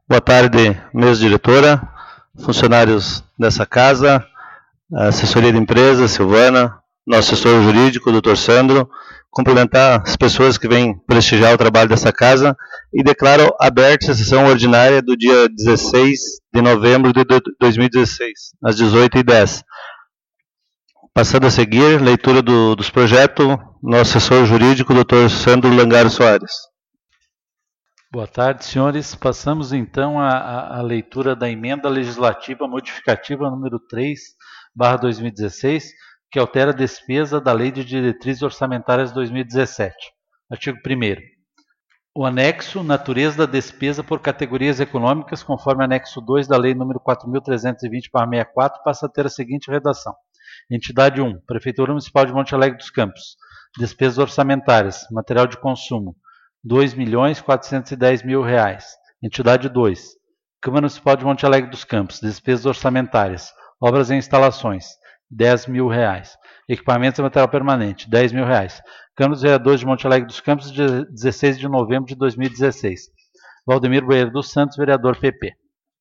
Boa tarde, mesa diretora, funcionários dessa casa, assessoria de empresa, Silvana, nosso assessor jurídico, doutor Sandro, cumprimentar as pessoas que vêm prestigiar o trabalho dessa casa e declaro aberta a sessão ordinária do dia 16 de novembro de 2016, às 18h10. Passando a seguir, leitura dos projetos, nosso assessor jurídico, doutor Sandro Langaro Soares. Boa tarde, senhores. Passamos então à leitura da emenda legislativa modificativa número 3/2016, que altera a despesa da Lei de Diretrizes Orçamentárias 2017. Artigo 1º. O anexo, natureza da despesa por categorias econômicas, conforme anexo 2 da Lei nº 4.320/64, passa a ter a seguinte redação. Entidade 1, Prefeitura Municipal de Monte Alegre dos Campos. Despesas orçamentárias, material de consumo, R$2.410.000. Entidade 2, Câmara Municipal de Monte Alegre dos Campos. Despesas orçamentárias, obras e instalações, R$10.000. Equipamentos e material permanente, R$10.000. Câmara dos Vereadores de Monte Alegre dos Campos, 16 de novembro de 2016. Valdemir Boeiro dos Santos, vereador PP.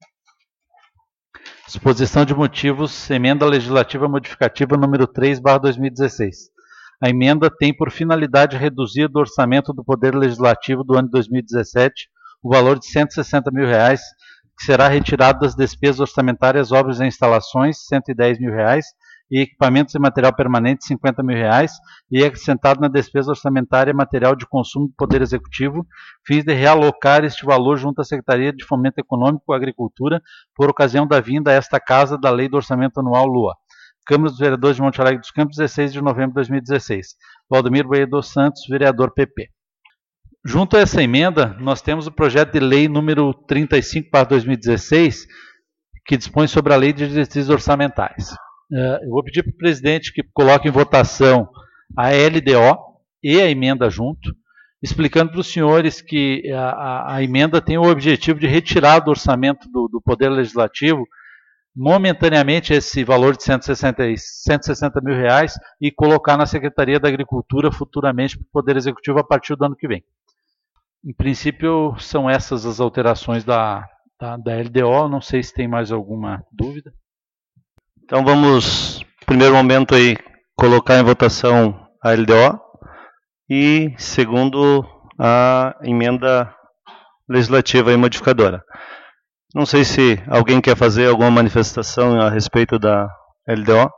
Exposição de motivos, emenda legislativa modificativa número 3/2016. A emenda tem por finalidade reduzir do orçamento do Poder Legislativo do ano de 2017 o valor de R$160.000, que será retirado das despesas orçamentárias, obras e instalações, R$110.000, e equipamentos e material permanente, R$50.000, e acrescentado na despesa orçamentária material de consumo do Poder Executivo, fins de realocar este valor junto à Secretaria de Fomento Econômico e Agricultura, por ocasião da vinda a esta Casa da Lei do Orçamento Anual LOA. Câmara dos Vereadores de Monte Alegre dos Campos, 16 de novembro de 2016. Valdemir Boeiro dos Santos, vereador PP. Junto a essa emenda, nós temos o projeto de lei número 35/2016, que dispõe sobre a Lei de Diretrizes Orçamentárias. Eu vou pedir para o presidente que coloque em votação a LDO e a emenda junto, explicando para os senhores que a emenda tem o objetivo de retirar do orçamento do Poder Legislativo momentaneamente esse valor de R$160.000 e colocar na Secretaria da Agricultura futuramente para o Poder Executivo a partir do ano que vem. Em princípio, são essas as alterações da LDO. Não sei se tem mais alguma dúvida. Então vamos, primeiro momento aí, colocar em votação a LDO e segundo a emenda legislativa e modificadora. Não sei se alguém quer fazer alguma manifestação a respeito da LDO.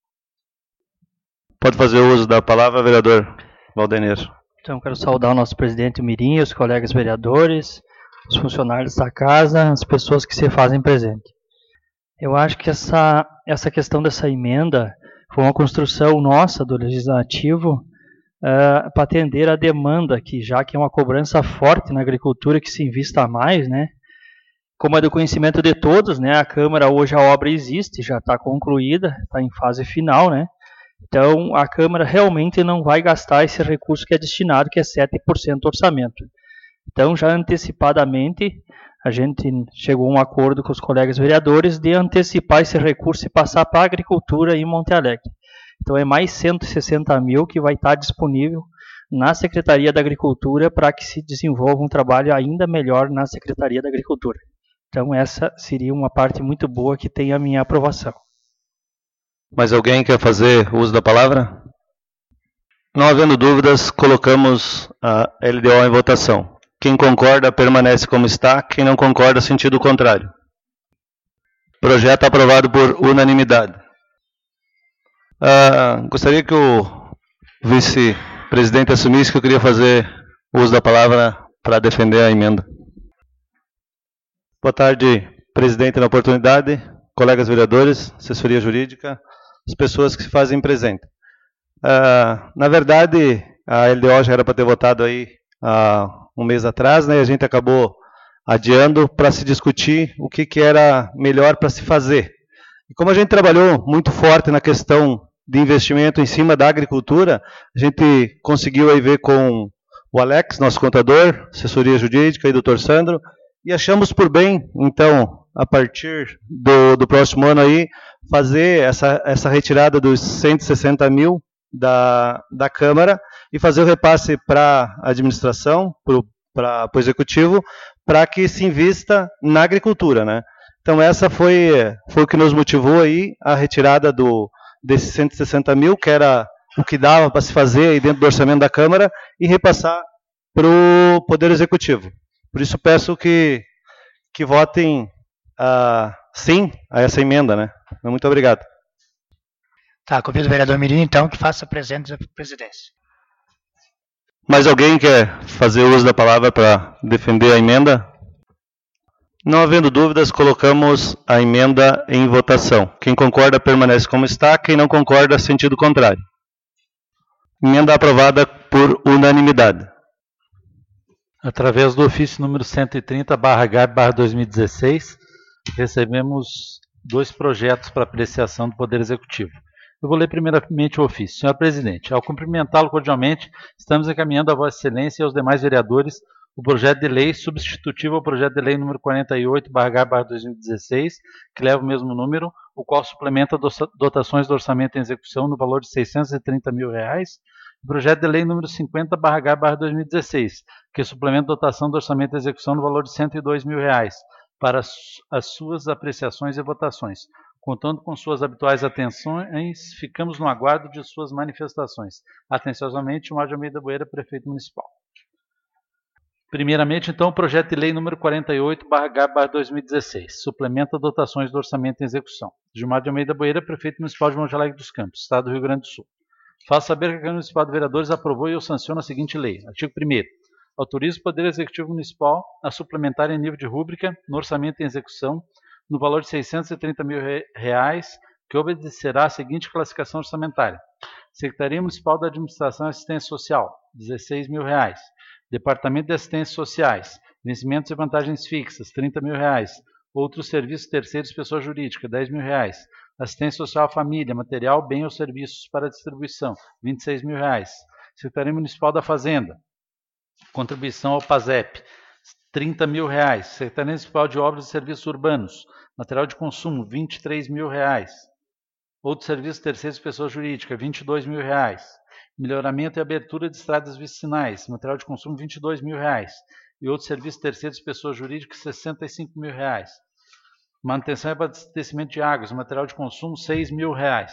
Pode fazer o uso da palavra, vereador Valdenir. Então, quero saudar o nosso presidente Mirim, os colegas vereadores, os funcionários da casa, as pessoas que se fazem presente. Eu acho que essa questão dessa emenda foi uma construção nossa do Legislativo para atender a demanda, que já que é uma cobrança forte na agricultura, que se invista mais, né? Como é do conhecimento de todos, né, a Câmara hoje a obra existe, já está concluída, está em fase final, né? Então a Câmara realmente não vai gastar esse recurso que é destinado, que é 7% do orçamento. Então já antecipadamente a gente chegou a um acordo com os colegas vereadores de antecipar esse recurso e passar para a agricultura em Monte Alegre. Então é mais 160 mil que vai estar disponível na Secretaria da Agricultura para que se desenvolva um trabalho ainda melhor na Secretaria da Agricultura. Então essa seria uma parte muito boa que tem a minha aprovação. Mais alguém quer fazer uso da palavra? Não havendo dúvidas, colocamos a LDO em votação. Quem concorda permanece como está, quem não concorda, sentido contrário. Projeto aprovado por unanimidade. Gostaria que o vice-presidente assumisse que eu queria fazer uso da palavra para defender a emenda. Boa tarde, presidente, na oportunidade, colegas vereadores, assessoria jurídica, as pessoas que se fazem presente. Na verdade, a LDO já era para ter votado aí há um mês atrás, né, e a gente acabou adiando para se discutir o que era melhor para se fazer. E como a gente trabalhou muito forte na questão de investimento em cima da agricultura, a gente conseguiu aí ver com o Alex, nosso contador, assessoria jurídica e o doutor Sandro, e achamos por bem, então, a partir do próximo ano aí, fazer essa retirada dos 160 mil da Câmara e fazer o repasse para a administração, para o Executivo, para que se invista na agricultura, né? Então essa foi o que nos motivou aí a retirada desses 160 mil, que era o que dava para se fazer aí dentro do orçamento da Câmara, e repassar para o Poder Executivo. Por isso peço que votem sim a essa emenda, né? Muito obrigado. Tá, convido o vereador Mirim, então, que faça presente à presidência. Mais alguém quer fazer uso da palavra para defender a emenda? Não havendo dúvidas, colocamos a emenda em votação. Quem concorda permanece como está, quem não concorda, sentido contrário. Emenda aprovada por unanimidade. Através do ofício número 130/H/2016, recebemos 2 projetos para apreciação do Poder Executivo. Eu vou ler primeiramente o ofício. Senhor Presidente, ao cumprimentá-lo cordialmente, estamos encaminhando a Vossa Excelência e aos demais vereadores o projeto de lei substitutivo ao projeto de lei número 48/H/2016, que leva o mesmo número, o qual suplementa dotações do orçamento em execução no valor de R$ 630 mil, o projeto de lei número 50/H/2016, que suplementa dotação do orçamento em execução no valor de R$ 102 mil, para as suas apreciações e votações. Contando com suas habituais atenções, ficamos no aguardo de suas manifestações. Atenciosamente, Mário de Almeida Boeira, Prefeito Municipal. Primeiramente, então, o projeto de lei número 48/H/2016, suplementa dotações do orçamento em execução. Gilmar de Almeida Boeira, Prefeito Municipal de Monte Alegre dos Campos, Estado do Rio Grande do Sul. Faço saber que a Câmara Municipal de Vereadores aprovou e eu sanciono a seguinte lei. Artigo 1º. Autoriza o Poder Executivo Municipal a suplementar em nível de rúbrica, no orçamento em execução, no valor de R$ 630 mil, que obedecerá à seguinte classificação orçamentária. Secretaria Municipal da Administração e Assistência Social, R$ 16 mil. Departamento de Assistências Sociais, vencimentos e vantagens fixas, R$ 30 mil. Outros serviços terceiros, pessoa jurídica, R$ 10 mil. Assistência Social à Família, material, bem ou serviços para distribuição, R$ 26 mil. Secretaria Municipal da Fazenda, contribuição ao PASEP, R$ 30 mil. Secretaria Municipal de Obras e Serviços Urbanos, material de consumo, R$ 23 mil. Outros serviços terceiros, pessoa jurídica, R$ 22 mil. Melhoramento e abertura de estradas vicinais, material de consumo, R$ 22 mil. E outros serviços terceiros, pessoa jurídica, R$ 65 mil. Manutenção e abastecimento de águas, material de consumo, R$ 6 mil.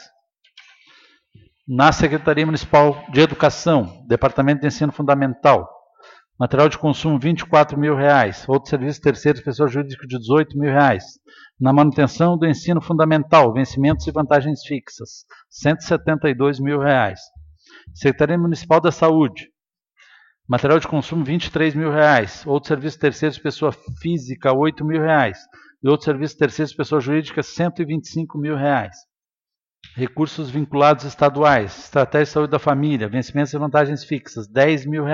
Na Secretaria Municipal de Educação, Departamento de Ensino Fundamental, material de consumo, R$ 24 mil. Outros serviços terceiros, pessoa jurídica, de R$ 18 mil. Na manutenção do ensino fundamental, vencimentos e vantagens fixas, R$ 172 mil. Secretaria Municipal da Saúde, material de consumo, R$ 23 mil. Outros serviços terceiros, pessoa física, R$ 8 mil. E outros serviços terceiros, pessoa jurídica, R$ 125 mil. Recursos vinculados estaduais, Estratégia de Saúde da Família, vencimentos e vantagens fixas, R$ 10 mil.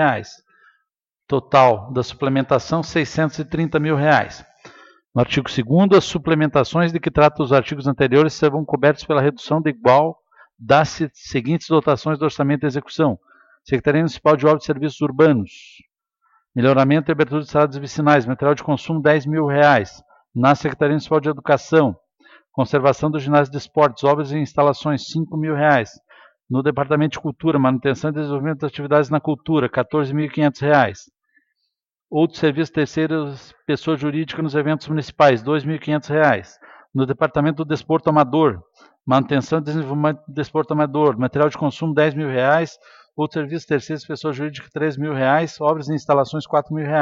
Total da suplementação, R$ 630 mil. No artigo 2º, as suplementações de que tratam os artigos anteriores serão cobertas pela redução de igual das seguintes dotações do orçamento de execução. Secretaria Municipal de Obras e Serviços Urbanos, melhoramento e abertura de estradas vicinais, material de consumo, R$ 10 mil. Na Secretaria Municipal de Educação, conservação do ginásio de esportes, obras e instalações, R$ 5 mil. No Departamento de Cultura, manutenção e desenvolvimento das atividades na cultura, R$ 14.500. Outros serviços terceiros, pessoa jurídica nos eventos municipais, R$ 2.500. No Departamento do Desporto Amador, manutenção e desenvolvimento do desporto amador, material de consumo, R$ 10 mil. Outros serviços terceiros, pessoa jurídica, R$ 3 mil. Obras e instalações, R$ 4 mil.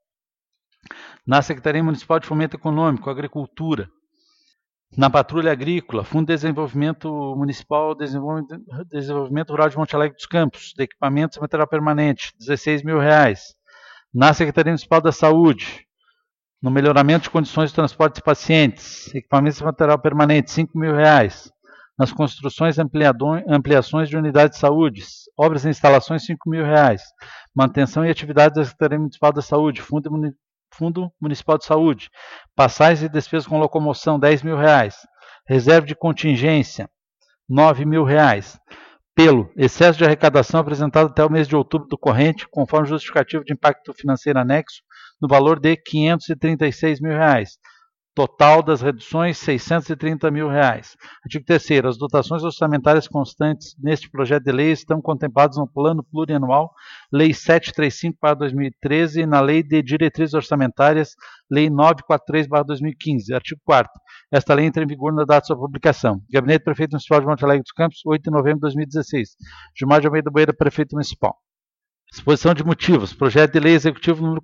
Na Secretaria Municipal de Fomento Econômico, Agricultura, na Patrulha Agrícola, Fundo de Desenvolvimento Municipal, Desenvolvimento Rural de Monte Alegre dos Campos, de equipamentos e material permanente, R$ 16 mil. Na Secretaria Municipal da Saúde, no melhoramento de condições de transporte de pacientes, equipamentos e material permanente, R$ 5 mil. Nas construções e ampliações de unidades de saúde, obras e instalações, R$ 5 mil. Manutenção e atividades da Secretaria Municipal da Saúde, Fundo Municipal de Saúde, passagens e despesas com locomoção, R$ 10 mil. Reserva de contingência, R$ 9 mil. Pelo excesso de arrecadação apresentado até o mês de outubro do corrente, conforme justificativo de impacto financeiro anexo, no valor de R$ 536 mil. Total das reduções, R$ 630 mil. Artigo 3º. As dotações orçamentárias constantes neste projeto de lei estão contempladas no Plano Plurianual, Lei 735/2013 e na Lei de Diretrizes Orçamentárias, Lei 943/2015. Artigo 4º. Esta lei entra em vigor na data de sua publicação. Gabinete do Prefeito Municipal de Monte Alegre dos Campos, 8 de novembro de 2016. Gilmar de Almeida Boeira, Prefeito Municipal. Exposição de motivos. Projeto de Lei Executivo número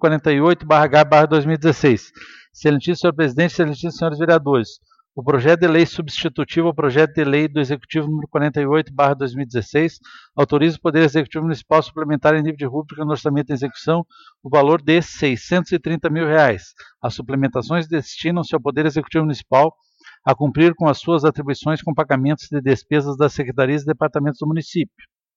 48/H/2016. Excelentíssimo senhor presidente, excelentíssimos senhores vereadores, o projeto de lei substitutivo ao projeto de lei do Executivo número 48/2016 autoriza o Poder Executivo Municipal a suplementar em nível de rúbrica no orçamento em execução o valor de R$ 630 mil. As suplementações destinam-se ao Poder Executivo Municipal a cumprir com as suas atribuições com pagamentos de despesas das secretarias e departamentos do município.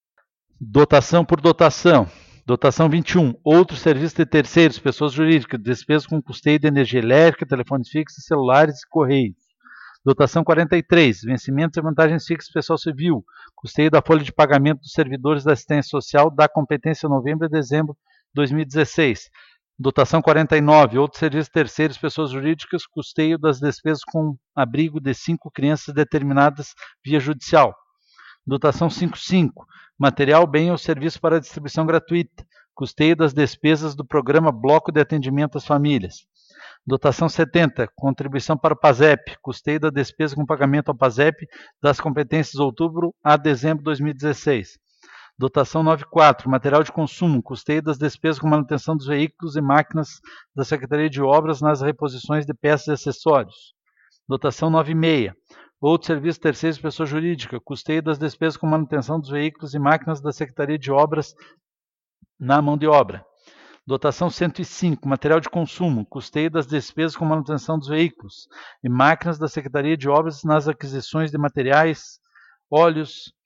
Dotação por dotação. Dotação 21. Outros serviços de terceiros, pessoas jurídicas, despesas com custeio de energia elétrica, telefones fixos, celulares e correios. Dotação 43. Vencimentos e vantagens fixas, pessoal civil, custeio da folha de pagamento dos servidores da assistência social da competência novembro e dezembro de 2016. Dotação 49. Outros serviços terceiros, pessoas jurídicas, custeio das despesas com abrigo de 5 crianças determinadas via judicial. Dotação 55. Material, bem ou serviço para distribuição gratuita, custeio das despesas do programa Bloco de Atendimento às Famílias. Dotação 70. Contribuição para o PASEP, custeio da despesa com pagamento ao PASEP das competências de outubro a dezembro de 2016. Dotação 94. Material de consumo, custeio das despesas com manutenção dos veículos e máquinas da Secretaria de Obras nas reposições de peças e acessórios. Dotação 96. Outros serviços terceiros de pessoa jurídica, custeio das despesas com manutenção dos veículos e máquinas da Secretaria de Obras na mão de obra. Dotação 105, material de consumo, custeio das despesas com manutenção dos veículos e máquinas da Secretaria de Obras nas aquisições de materiais, óleo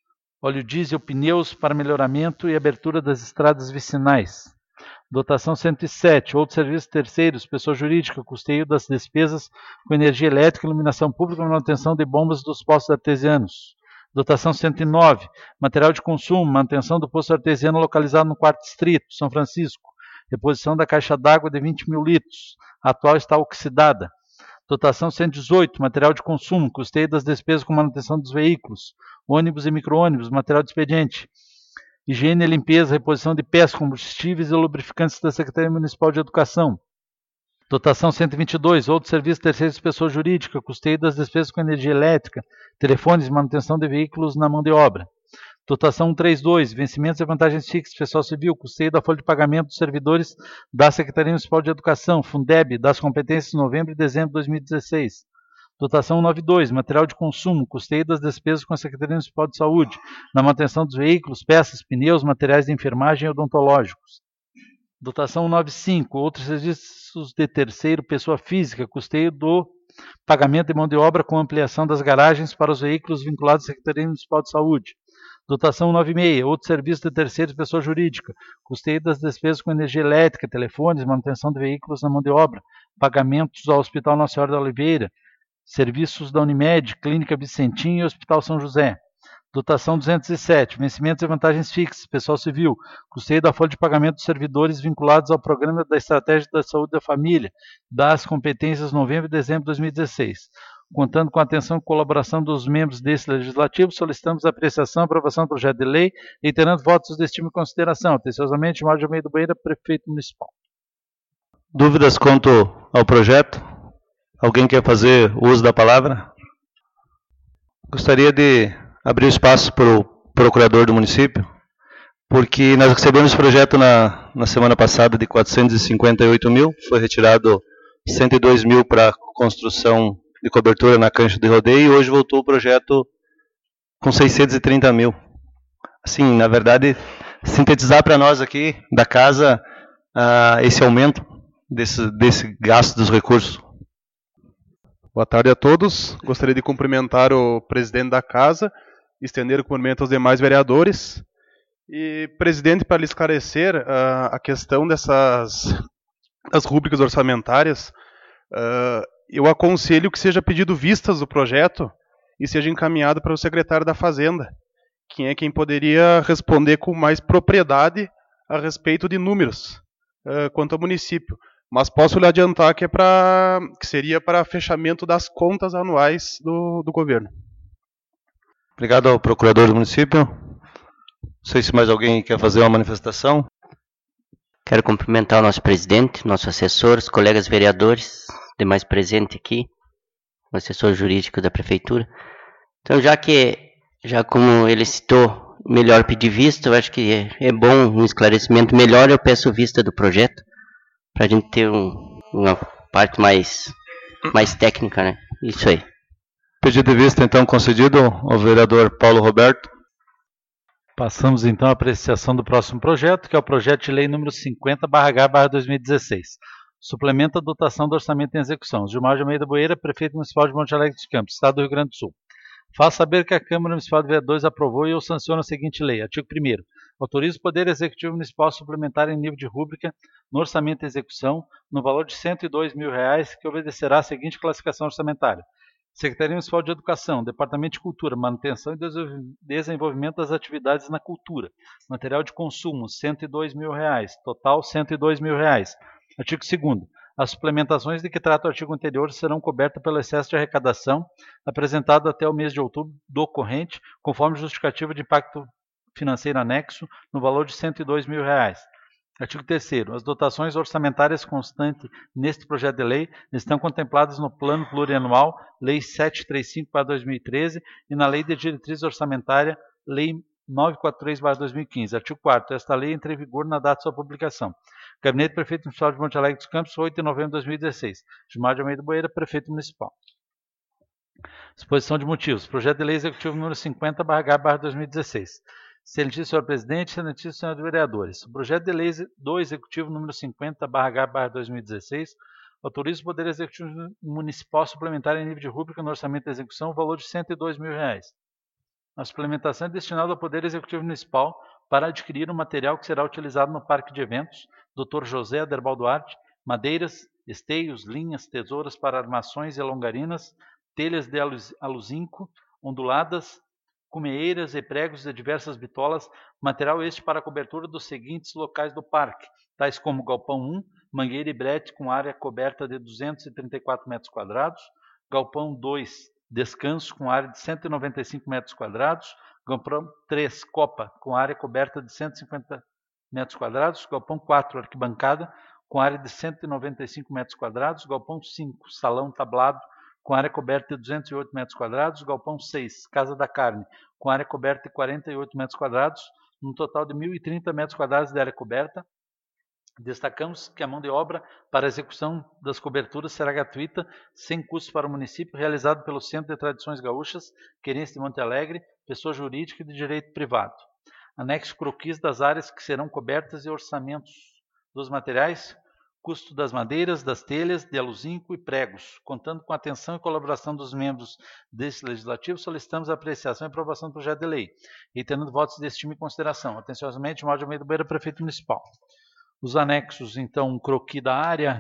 diesel, pneus para melhoramento e abertura das estradas vicinais. Dotação 107, outros serviços terceiros, pessoa jurídica, custeio das despesas com energia elétrica, iluminação pública e manutenção de bombas dos postos artesianos. Dotação 109, material de consumo, manutenção do posto artesiano localizado no 4º Distrito, São Francisco, reposição da caixa d'água de 20 mil litros, a atual está oxidada. Dotação 118, material de consumo, custeio das despesas com manutenção dos veículos, ônibus e micro-ônibus, material de expediente. Higiene e limpeza, reposição de peças, combustíveis e lubrificantes da Secretaria Municipal de Educação. Dotação 122, outros serviços terceiros de pessoa jurídica, custeio das despesas com energia elétrica, telefones e manutenção de veículos na mão de obra. Dotação 132, vencimentos e vantagens fixas, pessoal civil, custeio da folha de pagamento dos servidores da Secretaria Municipal de Educação, Fundeb, das competências de novembro e dezembro de 2016. Dotação 192, material de consumo, custeio das despesas com a Secretaria Municipal de Saúde, na manutenção dos veículos, peças, pneus, materiais de enfermagem e odontológicos. Dotação 195, outros serviços de terceiro, pessoa física, custeio do pagamento de mão de obra com ampliação das garagens para os veículos vinculados à Secretaria Municipal de Saúde. Dotação 196, outros serviços de terceiro, pessoa jurídica, custeio das despesas com energia elétrica, telefones, manutenção de veículos na mão de obra, pagamentos ao Hospital Nossa Senhora da Oliveira, serviços da Unimed, Clínica Vicentinho e Hospital São José. Dotação 207, vencimentos e vantagens fixas, pessoal civil, custeio da folha de pagamento dos servidores vinculados ao Programa da Estratégia da Saúde da Família, das competências novembro e dezembro de 2016. Contando com a atenção e colaboração dos membros desse legislativo, solicitamos a apreciação e aprovação do projeto de lei, reiterando votos de estima e consideração. Atenciosamente, Gilmar de Almeida Boeira, Prefeito Municipal. Dúvidas quanto ao projeto? Alguém quer fazer uso da palavra? Gostaria de abrir espaço para o procurador do município, porque nós recebemos esse projeto na semana passada de 458 mil, foi retirado 102 mil para construção de cobertura na cancha de rodeio e hoje voltou o projeto com 630 mil. Assim, na verdade, sintetizar para nós aqui da casa esse aumento desse gasto dos recursos. Boa tarde a todos. Gostaria de cumprimentar o presidente da casa, estender o cumprimento aos demais vereadores. E, presidente, para lhe esclarecer a questão das rúbricas orçamentárias, eu aconselho que seja pedido vistas do projeto e seja encaminhado para o secretário da Fazenda, quem poderia responder com mais propriedade a respeito de números quanto ao município. mas posso lhe adiantar que que seria para fechamento das contas anuais do governo. Obrigado ao procurador do município. Não sei se mais alguém quer fazer uma manifestação. Quero cumprimentar o nosso presidente, nosso assessor, os colegas vereadores, demais presentes aqui, o assessor jurídico da prefeitura. Então, já como ele citou, melhor pedir vista, eu acho que é bom um esclarecimento melhor, eu peço vista do projeto, para a gente ter uma parte mais técnica, né? Isso aí. Pedido de vista, então, concedido ao vereador Paulo Roberto. Passamos, então, à apreciação do próximo projeto, que é o projeto de lei número 50/H/2016. Suplementa a dotação do orçamento em execução. Gilmar de Almeida Boeira, prefeito municipal de Monte Alegre dos Campos, Estado do Rio Grande do Sul. Faz saber que a Câmara Municipal de Vereadores aprovou e ou sanciona a seguinte lei. Artigo 1º. Autoriza o Poder Executivo Municipal a suplementar em nível de rúbrica no orçamento em execução no valor de R$ 102 mil, que obedecerá à seguinte classificação orçamentária. Secretaria Municipal de Educação, Departamento de Cultura, Manutenção e Desenvolvimento das Atividades na Cultura. Material de consumo, R$ 102 mil. Total, R$ 102 mil. Artigo 2º. As suplementações de que trata o artigo anterior serão cobertas pelo excesso de arrecadação apresentado até o mês de outubro do corrente, conforme justificativa de impacto financeiro anexo, no valor de R$ 102 mil. Artigo 3º. As dotações orçamentárias constantes neste projeto de lei estão contempladas no Plano Plurianual, Lei 735/2013 e na Lei de Diretriz Orçamentária, Lei 943/2015. Artigo 4º. Esta lei entra em vigor na data de sua publicação. Gabinete Prefeito Municipal de Monte Alegre dos Campos, 8 de novembro de 2016. Gilmar de Almeida Boeira, Prefeito Municipal. Exposição de motivos. Projeto de Lei Executivo número 50/H/2016. Excelentíssimo senhor presidente, excelentíssimo senhores vereadores. O projeto de lei do Executivo número 50/H/2016 autoriza o Poder Executivo Municipal a suplementar em nível de rúbrica no orçamento de execução o valor de R$ 102 mil. A suplementação é destinada ao Poder Executivo Municipal para adquirir um material que será utilizado no Parque de Eventos Dr. José Aderbal Duarte, madeiras, esteios, linhas, tesouras para armações e longarinas, telhas de aluzinco, onduladas, cumeeiras e pregos de diversas bitolas, material este para a cobertura dos seguintes locais do parque, tais como Galpão 1, mangueira e brete com área coberta de 234 metros quadrados, Galpão 2, descanso com área de 195 metros quadrados, Galpão 3, copa, com área coberta de 150 metros quadrados, Galpão 4, arquibancada, com área de 195 metros quadrados, Galpão 5, salão tablado, com área coberta de 208 metros quadrados, Galpão 6, Casa da Carne, com área coberta de 48 metros quadrados, num total de 1.030 metros quadrados de área coberta. Destacamos que a mão de obra para a execução das coberturas será gratuita, sem custo para o município, realizado pelo Centro de Tradições Gaúchas, Querência de Monte Alegre, pessoa jurídica e de direito privado. Anexo croquis das áreas que serão cobertas e orçamentos dos materiais, custo das madeiras, das telhas, de aluzinco e pregos. Contando com a atenção e colaboração dos membros deste legislativo, solicitamos a apreciação e aprovação do projeto de lei, reiterando votos de estima e consideração. Atenciosamente, Gilmar de Almeida Boeira, Prefeito Municipal. Os anexos, então, um croquis da área,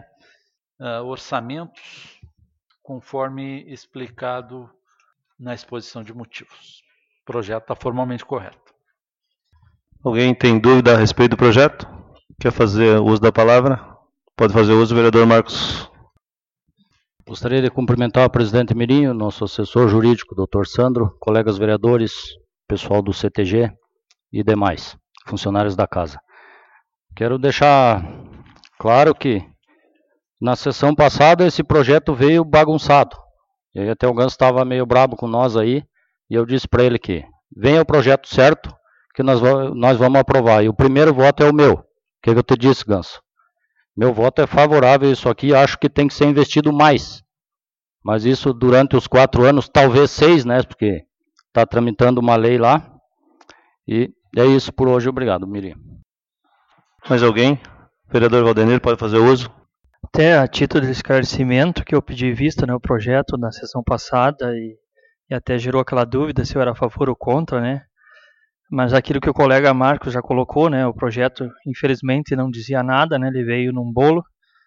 orçamentos, conforme explicado na exposição de motivos. O projeto está formalmente correto. Alguém tem dúvida a respeito do projeto? Quer fazer uso da palavra? Pode fazer uso, vereador Marcos. Gostaria de cumprimentar o presidente Mirinho, nosso assessor jurídico, doutor Sandro, colegas vereadores, pessoal do CTG e demais funcionários da casa. Quero deixar claro que na sessão passada esse projeto veio bagunçado. E aí até o Ganso estava meio brabo com nós aí, e eu disse para ele que venha o projeto certo, que nós vamos aprovar. E o primeiro voto é o meu. O que eu te disse, Ganso? Meu voto é favorável a isso aqui, acho que tem que ser investido mais. Mas isso durante os 4 anos, talvez 6, né? Porque está tramitando uma lei lá. E é isso por hoje. Obrigado, Mirinho. Mais alguém? Vereador Valdenir, pode fazer uso? Até a título de esclarecimento, que eu pedi vista, né, o projeto na sessão passada e até gerou aquela dúvida se eu era a favor ou contra, né? Mas aquilo que o colega Marcos já colocou, né, o projeto infelizmente não dizia nada, né, ele veio num bolo.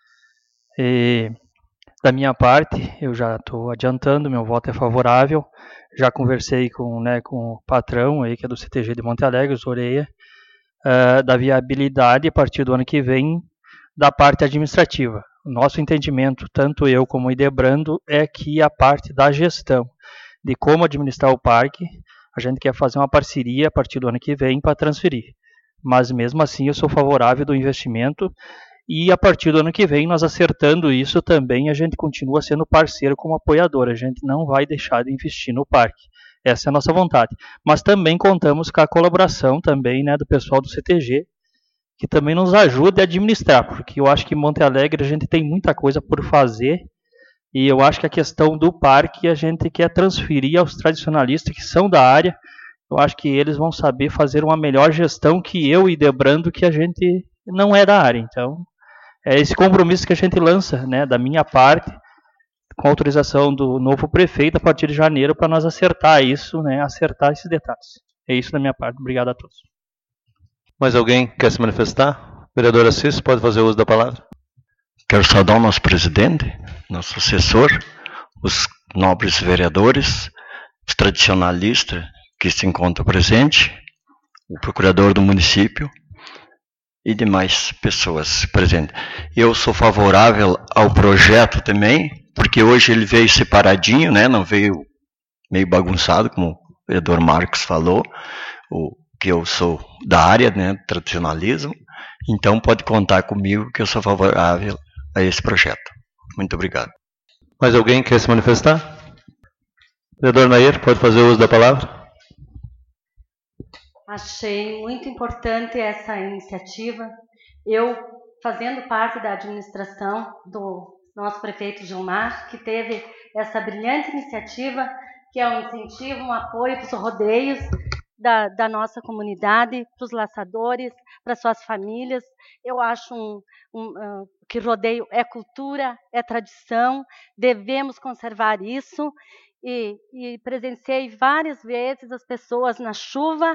E da minha parte, eu já estou adiantando, meu voto é favorável. Já conversei com o patrão aí, que é do CTG de Monte Alegre, o Zoreia, da viabilidade a partir do ano que vem da parte administrativa. O nosso entendimento, tanto eu como o Idebrando, é que a parte da gestão, de como administrar o parque, a gente quer fazer uma parceria a partir do ano que vem para transferir. Mas mesmo assim eu sou favorável do investimento e a partir do ano que vem, nós acertando isso também, a gente continua sendo parceiro como apoiador, a gente não vai deixar de investir no parque. Essa é a nossa vontade. Mas também contamos com a colaboração também, né, do pessoal do CTG, que também nos ajuda a administrar, porque eu acho que em Monte Alegre a gente tem muita coisa por fazer e eu acho que a questão do parque a gente quer transferir aos tradicionalistas que são da área. Eu acho que eles vão saber fazer uma melhor gestão que eu e Debrando, que a gente não é da área. Então, é esse compromisso que a gente lança, né, da minha parte, com a autorização do novo prefeito a partir de janeiro, para nós acertar isso, né, acertar esses detalhes. É isso da minha parte. Obrigado a todos. Mais alguém quer se manifestar? Vereador Assis, pode fazer uso da palavra. Quero saudar o nosso presidente, nosso assessor, os nobres vereadores, os tradicionalistas que se encontram presentes, o procurador do município e demais pessoas presentes. Eu sou favorável ao projeto também, porque hoje ele veio separadinho, né? Não veio meio bagunçado, como o vereador Marcos falou, que eu sou da área, né, tradicionalismo, então pode contar comigo que eu sou favorável a esse projeto. Muito obrigado. Mais alguém quer se manifestar? Vereador Nair, pode fazer uso da palavra. Achei muito importante essa iniciativa. Eu, fazendo parte da administração do nosso prefeito Gilmar, que teve essa brilhante iniciativa, que é um incentivo, um apoio para os rodeios da nossa comunidade, para os laçadores, para suas famílias. Eu acho que rodeio é cultura, é tradição, devemos conservar isso. E presenciei várias vezes as pessoas na chuva,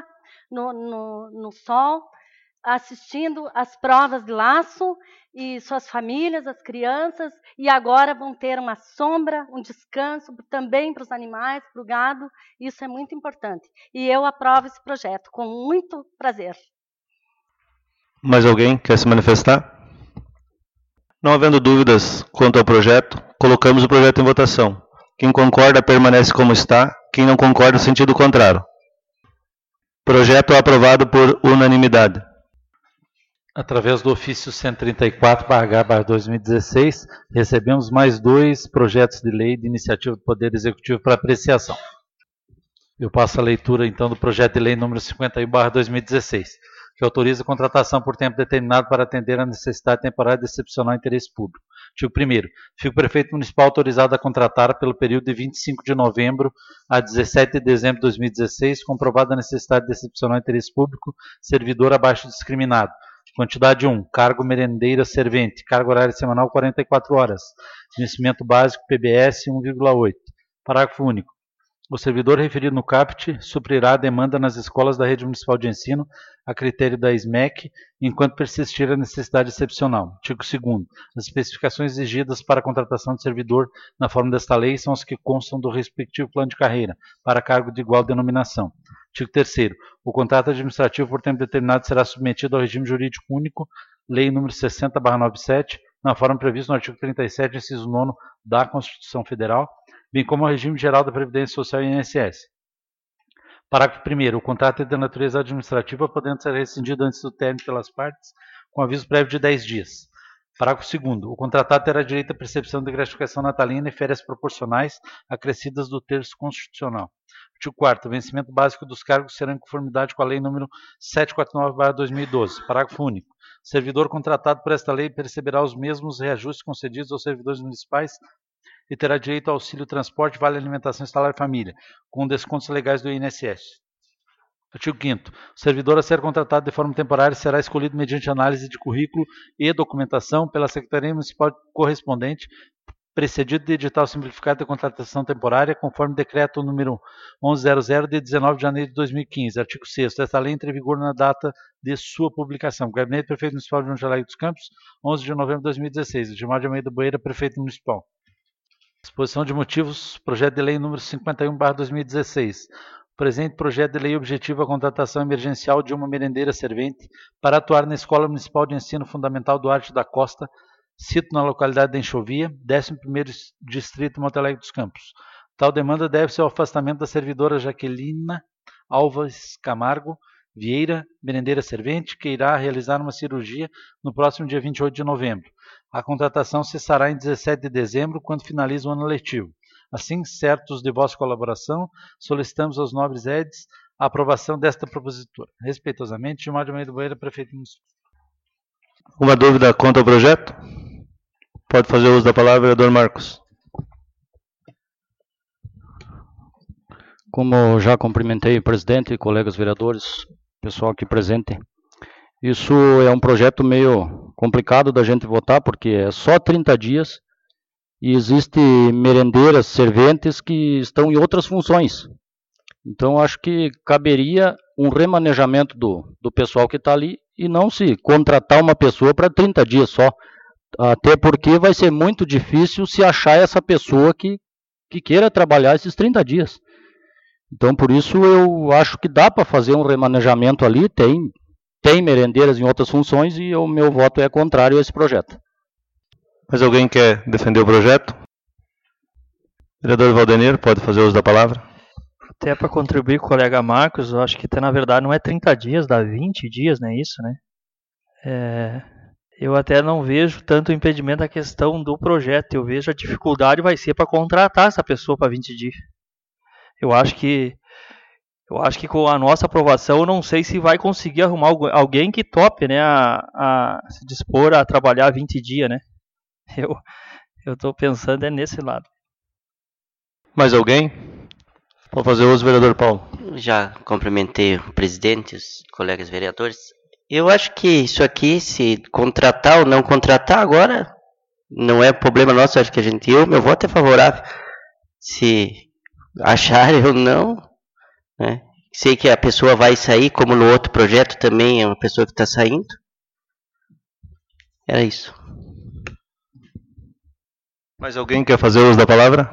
no sol, assistindo às provas de laço, e suas famílias, as crianças, e agora vão ter uma sombra, um descanso também para os animais, para o gado. Isso é muito importante. E eu aprovo esse projeto com muito prazer. Mais alguém quer se manifestar? Não havendo dúvidas quanto ao projeto, colocamos o projeto em votação. Quem concorda permanece como está, quem não concorda, sentido contrário. Projeto aprovado por unanimidade. Através do ofício 134/H/2016, recebemos mais 2 projetos de lei de iniciativa do Poder Executivo para apreciação. Eu passo a leitura, então, do projeto de lei número 51/2016, que autoriza a contratação por tempo determinado para atender a necessidade temporária de excepcional interesse público. Artigo 1º. Fica o prefeito municipal autorizado a contratar pelo período de 25 de novembro a 17 de dezembro de 2016, comprovada a necessidade de excepcional interesse público, servidor abaixo discriminado. Quantidade 1, cargo merendeira servente, carga horária semanal 44 horas, vencimento básico PBS 1,8. Parágrafo único. O servidor referido no caput suprirá a demanda nas escolas da rede municipal de ensino a critério da SMEC, enquanto persistir a necessidade excepcional. Artigo 2º. As especificações exigidas para a contratação de servidor na forma desta lei são as que constam do respectivo plano de carreira, para cargo de igual denominação. Artigo 3º. O contrato administrativo por tempo determinado será submetido ao regime jurídico único, Lei nº 60/97, na forma prevista no artigo 37, inciso 9 da Constituição Federal, bem como ao regime geral da Previdência Social e INSS. Parágrafo 1º. O contrato é de natureza administrativa, podendo ser rescindido antes do término pelas partes, com aviso prévio de 10 dias. Parágrafo 2º. O contratado terá direito à percepção de gratificação natalina e férias proporcionais acrescidas do terço constitucional. Artigo 4º. O vencimento básico dos cargos será em conformidade com a Lei nº 749/2012. Parágrafo único. O servidor contratado por esta lei perceberá os mesmos reajustes concedidos aos servidores municipais e terá direito ao auxílio transporte, vale alimentação e salário família, com descontos legais do INSS. Artigo 5º. O servidor a ser contratado de forma temporária será escolhido mediante análise de currículo e documentação pela Secretaria Municipal correspondente, precedido de edital simplificado de contratação temporária, conforme decreto número 1100 de 19 de janeiro de 2015. Artigo 6º. Esta lei entra em vigor na data de sua publicação. Gabinete Prefeito Municipal de Monte Alegre dos Campos, 11 de novembro de 2016. Edmar de Almeida Boeira, Prefeito Municipal. Exposição de motivos, projeto de lei número 51/2016. O presente projeto de lei objetiva a contratação emergencial de uma merendeira servente para atuar na Escola Municipal de Ensino Fundamental Duarte da Costa, Cito na localidade de Enxovia, 11º Distrito Monte Alegre dos Campos. Tal demanda deve-se ao afastamento da servidora Jaquelina Alves Camargo Vieira, merendeira servente, que irá realizar uma cirurgia no próximo dia 28 de novembro. A contratação cessará em 17 de dezembro, quando finaliza o ano letivo. Assim, certos de vossa colaboração, solicitamos aos nobres edis a aprovação desta propositura. Respeitosamente, Gilmar de Almeida Boeira, prefeito municipal. Alguma dúvida quanto ao projeto? Pode fazer uso da palavra, vereador Marcos. Como já cumprimentei o presidente, colegas vereadores, pessoal aqui presente, isso é um projeto meio complicado da gente votar, porque é só 30 dias e existem merendeiras, serventes que estão em outras funções. Então, acho que caberia um remanejamento do pessoal que está ali e não se contratar uma pessoa para 30 dias só. Até porque vai ser muito difícil se achar essa pessoa que queira trabalhar esses 30 dias. Então, por isso, eu acho que dá para fazer um remanejamento ali. Tem merendeiras em outras funções e o meu voto é contrário a esse projeto. Mas alguém quer defender o projeto? Vereador Valdenir, pode fazer uso da palavra. Até para contribuir com o colega Marcos, eu acho que na verdade não é 30 dias, dá 20 dias, não é isso, né? Eu até não vejo tanto impedimento à questão do projeto. Eu vejo a dificuldade vai ser para contratar essa pessoa para 20 dias. Eu acho que com a nossa aprovação, eu não sei se vai conseguir arrumar alguém que tope, né, a se dispor a trabalhar 20 dias, né? Eu estou pensando nesse lado. Mais alguém? Pode fazer uso, vereador Paulo. Já cumprimentei o presidente, os colegas vereadores. Eu acho que isso aqui, se contratar ou não contratar, agora não é problema nosso. Acho que meu voto é favorável. Se acharem ou não, né? Sei que a pessoa vai sair, como no outro projeto também é uma pessoa que está saindo. Era isso. Mais alguém quer fazer uso da palavra?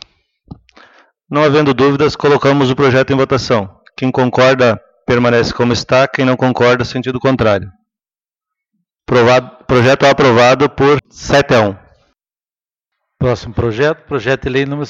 Não havendo dúvidas, colocamos o projeto em votação. Quem concorda, permanece como está. Quem não concorda, sentido contrário. Projeto aprovado por 7-1. Próximo projeto, projeto de lei número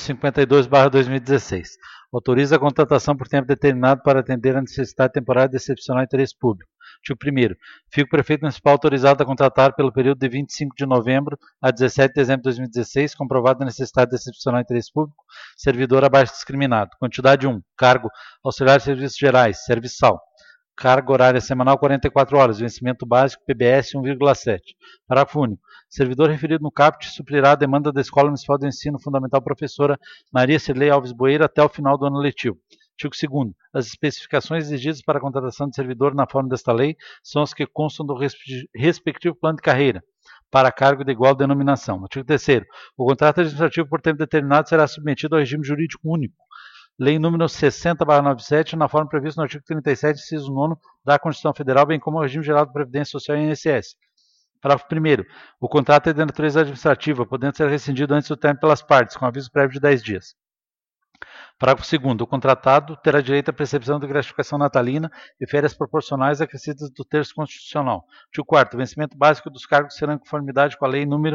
52/2016. Autoriza a contratação por tempo determinado para atender a necessidade temporária de excepcional interesse público. Artigo 1º. Fica o prefeito municipal autorizado a contratar pelo período de 25 de novembro a 17 de dezembro de 2016, comprovada a necessidade de excepcional interesse público, servidor abaixo discriminado. Quantidade 1. Cargo auxiliar de serviços gerais, serviçal. Carga horária semanal 44 horas, vencimento básico PBS 1,7. Parágrafo único. Servidor referido no caput suprirá a demanda da Escola Municipal de Ensino Fundamental professora Maria Cirlei Alves Boeira até o final do ano letivo. Artigo 2º. As especificações exigidas para a contratação de servidor na forma desta lei são as que constam do respectivo plano de carreira, para cargo de igual denominação. Artigo 3º. O contrato administrativo por tempo determinado será submetido ao regime jurídico único. Lei número 60/97, na forma prevista no artigo 37, inciso 9 da Constituição Federal, bem como ao regime geral de Previdência Social e INSS. Parágrafo 1º. O contrato é de natureza administrativa, podendo ser rescindido antes do término pelas partes, com aviso prévio de 10 dias. Parágrafo 2º. O contratado terá direito à percepção de gratificação natalina e férias proporcionais acrescidas do terço constitucional. Artigo 4º. O vencimento básico dos cargos será em conformidade com a lei número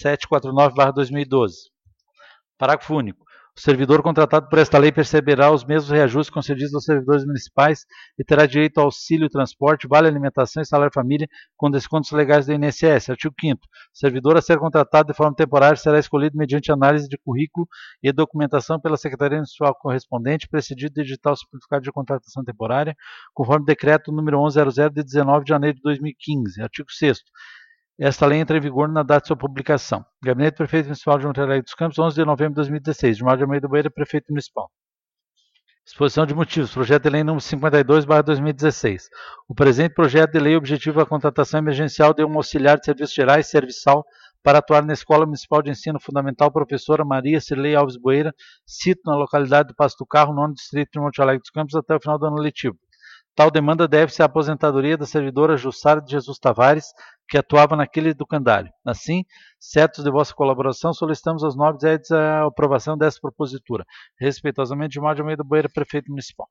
749/2012. Parágrafo único. O servidor contratado por esta lei perceberá os mesmos reajustes concedidos aos servidores municipais e terá direito ao auxílio transporte, vale alimentação e salário família com descontos legais do INSS. Artigo 5º. O servidor a ser contratado de forma temporária será escolhido mediante análise de currículo e documentação pela Secretaria Municipal correspondente, precedido de edital simplificado de contratação temporária, conforme decreto número 1100 de 19 de janeiro de 2015. Artigo 6º. Esta lei entra em vigor na data de sua publicação. Gabinete do Prefeito Municipal de Monte Alegre dos Campos, 11 de novembro de 2016. Gilmar de Almeida Boeira, Prefeito Municipal. Exposição de motivos. Projeto de lei número 52/2016. O presente projeto de lei objetiva a contratação emergencial de um auxiliar de serviços gerais, serviçal, para atuar na Escola Municipal de Ensino Fundamental professora Maria Cirlei Alves Boeira, sito na localidade do Passo do Carro, 9º Distrito de Monte Alegre dos Campos, até o final do ano letivo. Tal demanda deve-se à aposentadoria da servidora Jussara de Jesus Tavares, que atuava naquele educandário. Assim, certos de vossa colaboração, solicitamos aos nobres edis a aprovação dessa propositura. Respeitosamente, Gilmar de Almeida Boeira, Prefeito Municipal.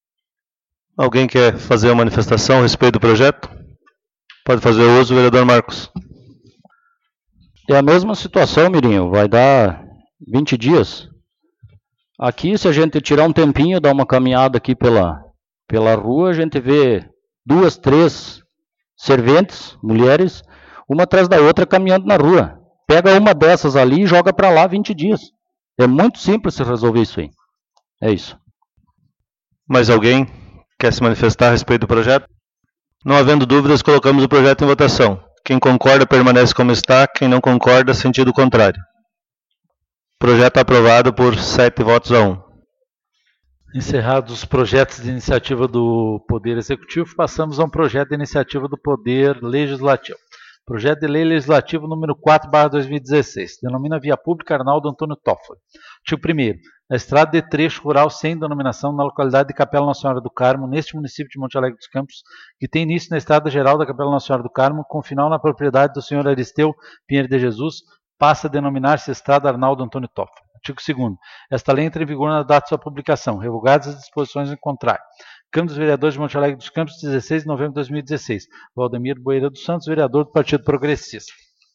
Alguém quer fazer uma manifestação a respeito do projeto? Pode fazer uso, vereador Marcos. É a mesma situação, Mirinho, vai dar 20 dias. Aqui, se a gente tirar um tempinho, dar uma caminhada aqui pela rua, a gente vê 2, 3 serventes, mulheres, uma atrás da outra caminhando na rua. Pega uma dessas ali e joga para lá 20 dias. É muito simples resolver isso aí. É isso. Mais alguém quer se manifestar a respeito do projeto? Não havendo dúvidas, colocamos o projeto em votação. Quem concorda permanece como está, quem não concorda, sentido contrário. Projeto aprovado por 7 votos a 1. Encerrados os projetos de iniciativa do Poder Executivo, passamos a um projeto de iniciativa do Poder Legislativo. Projeto de Lei Legislativo número 4/2016. Denomina Via Pública Arnaldo Antônio Toffoli. Artigo 1º. A estrada de trecho rural sem denominação na localidade de Capela Nossa Senhora do Carmo, neste município de Monte Alegre dos Campos, que tem início na estrada geral da Capela Nossa Senhora do Carmo, com final na propriedade do senhor Aristeu Pinheiro de Jesus, passa a denominar-se Estrada Arnaldo Antônio Toffoli. Artigo 2º. Esta lei entra em vigor na data de sua publicação, revogadas as disposições em contrário. Câmara dos Vereadores de Monte Alegre dos Campos, 16 de novembro de 2016. Valdemiro Boeira dos Santos, vereador do Partido Progressista.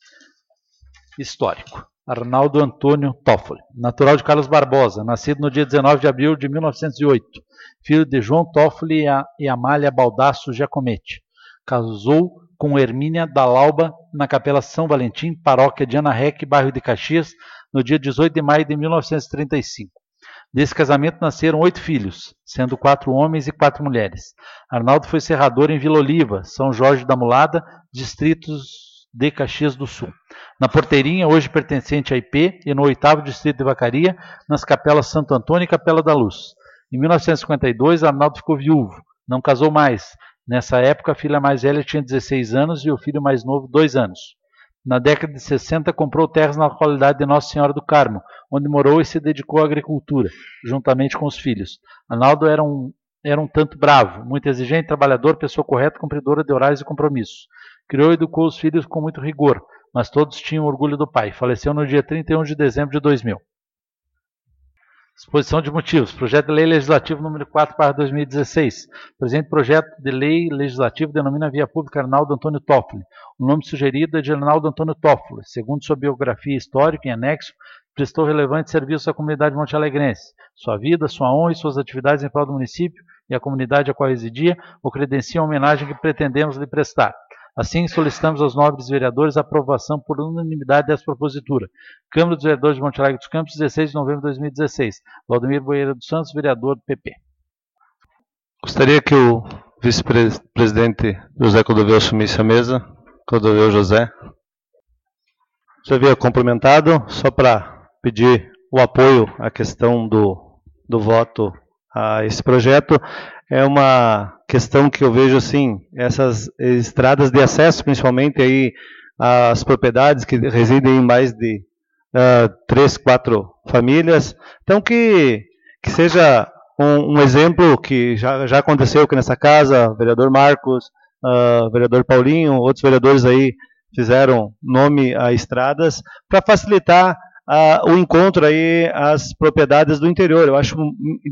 Histórico. Arnaldo Antônio Toffoli, natural de Carlos Barbosa, nascido no dia 19 de abril de 1908, filho de João Toffoli e Amália Baldasso Giacometti. Casou com Hermínia da Lauba na Capela São Valentim, paróquia de Ana Rec, bairro de Caxias, no dia 18 de maio de 1935. Desse casamento nasceram 8 filhos, sendo 4 homens e 4 mulheres. Arnaldo foi serrador em Vila Oliva, São Jorge da Mulada, distritos de Caxias do Sul. Na Porteirinha, hoje pertencente à IP, e no 8º distrito de Vacaria, nas capelas Santo Antônio e Capela da Luz. Em 1952, Arnaldo ficou viúvo, não casou mais. Nessa época, a filha mais velha tinha 16 anos e o filho mais novo 2 anos. Na década de 60, comprou terras na localidade de Nossa Senhora do Carmo, onde morou e se dedicou à agricultura, juntamente com os filhos. Arnaldo era um tanto bravo, muito exigente, trabalhador, pessoa correta, cumpridora de horários e compromissos. Criou e educou os filhos com muito rigor, mas todos tinham orgulho do pai. Faleceu no dia 31 de dezembro de 2000. Exposição de motivos. Projeto de Lei Legislativo número 4/2016. O presente projeto de Lei Legislativo denomina Via Pública Arnaldo Antônio Toffoli. O nome sugerido é de Arnaldo Antônio Toffoli. Segundo sua biografia histórica em anexo, prestou relevante serviço à comunidade montealegrense. Sua vida, sua honra e suas atividades em prol do município e a comunidade a qual residia o credenciam a homenagem que pretendemos lhe prestar. Assim, solicitamos aos nobres vereadores a aprovação por unanimidade dessa propositura. Câmara dos Vereadores de Monte Alegre dos Campos, 16 de novembro de 2016. Valdemiro Boeira dos Santos, vereador do PP. Gostaria que o vice-presidente José Clodoveu assumisse a mesa. Clodoveu José. Já havia complementado, só para pedir o apoio à questão do voto a esse projeto. É uma questão que eu vejo assim, essas estradas de acesso, principalmente aí às propriedades que residem em mais de 3, 4 famílias. Então que seja um exemplo que já aconteceu aqui nessa casa, vereador Marcos, vereador Paulinho, outros vereadores aí fizeram nome a estradas para facilitar o encontro aí às propriedades do interior. Eu acho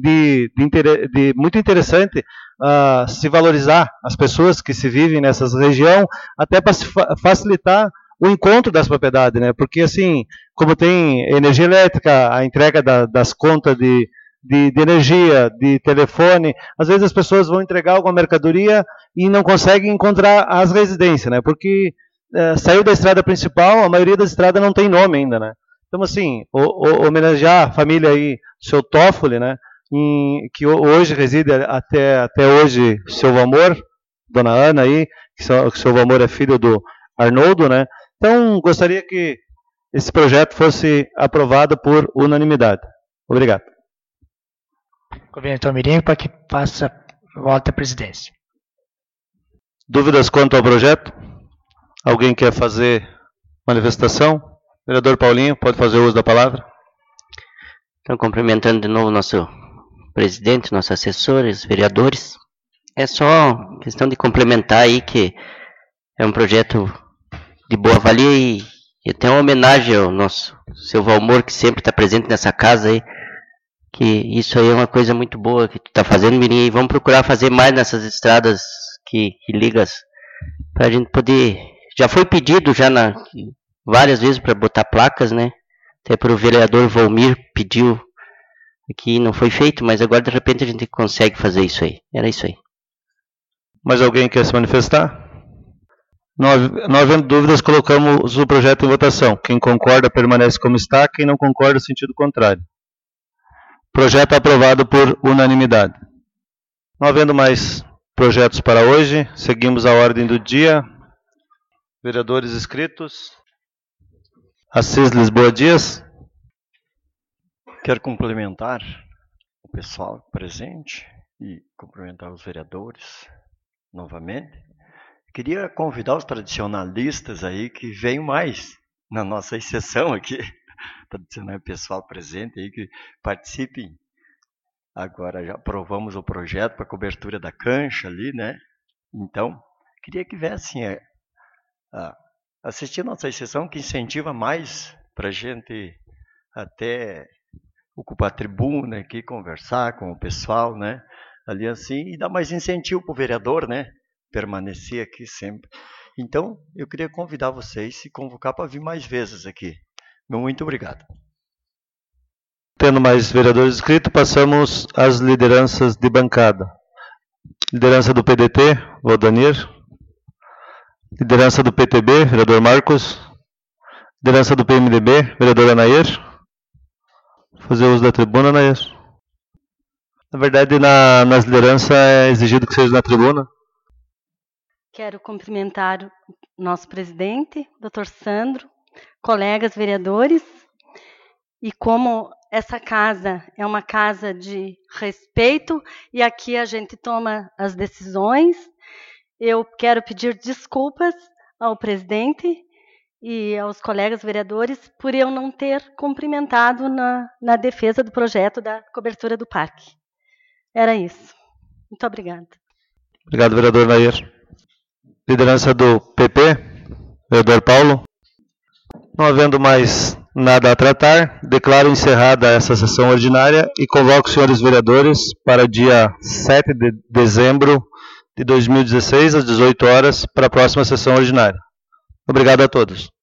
muito interessante se valorizar as pessoas que se vivem nessas regiões, até para facilitar o encontro das propriedades, né? Porque assim, como tem energia elétrica, a entrega das contas de energia, de telefone, às vezes as pessoas vão entregar alguma mercadoria e não conseguem encontrar as residências, né? Porque saiu da estrada principal, a maioria das estradas não tem nome ainda, né? Então, assim, homenagear a família aí, seu Toffoli, né, que hoje reside até hoje, seu Valmor, dona Ana aí, que seu Valmor é filho do Arnoldo, né. Então, gostaria que esse projeto fosse aprovado por unanimidade. Obrigado. Governador Mirinho, para que faça volta à presidência. Dúvidas quanto ao projeto? Alguém quer fazer manifestação? Vereador Paulinho, pode fazer uso da palavra. Então, cumprimentando de novo nosso presidente, nossos assessores, vereadores. É só questão de complementar aí que é um projeto de boa valia e até uma homenagem ao nosso seu Valmor, que sempre está presente nessa casa aí. Que isso aí é uma coisa muito boa que tu está fazendo, Mirinho, e vamos procurar fazer mais nessas estradas que ligas para a gente poder. Já foi pedido já várias vezes para botar placas, né? Até para o vereador Volmir pediu aqui, não foi feito, mas agora de repente a gente consegue fazer isso aí. Era isso aí. Mais alguém quer se manifestar? Não havendo dúvidas, colocamos o projeto em votação. Quem concorda permanece como está, quem não concorda, sentido contrário. Projeto aprovado por unanimidade. Não havendo mais projetos para hoje, seguimos a ordem do dia. Vereadores inscritos. Assis Lisboa Dias. Quero complementar o pessoal presente e cumprimentar os vereadores novamente. Queria convidar os tradicionalistas aí que venham mais na nossa sessão aqui, tradicional pessoal presente aí que participem. Agora já aprovamos o projeto para cobertura da cancha ali, né? Então, queria que viessem assistir a nossa sessão que incentiva mais para a gente até ocupar a tribuna aqui, conversar com o pessoal, né? Ali assim, e dar mais incentivo para o vereador, né? Permanecer aqui sempre. Então, eu queria convidar vocês e convocar para vir mais vezes aqui. Muito obrigado. Tendo mais vereadores inscritos, passamos às lideranças de bancada. Liderança do PDT, Valdanir. Liderança do PTB, vereador Marcos. Liderança do PMDB, vereador Anair. Fazer uso da tribuna, Anair. Na verdade, nas lideranças é exigido que seja na tribuna. Quero cumprimentar o nosso presidente, Dr. Sandro, colegas vereadores, e como essa casa é uma casa de respeito e aqui a gente toma as decisões, eu quero pedir desculpas ao presidente e aos colegas vereadores por eu não ter cumprimentado na defesa do projeto da cobertura do parque. Era isso. Muito obrigada. Obrigado, vereador Nair. Liderança do PP, vereador Paulo. Não havendo mais nada a tratar, declaro encerrada essa sessão ordinária e convoco os senhores vereadores para o dia 7 de dezembro de 2016, às 18 horas, para a próxima sessão ordinária. Obrigado a todos.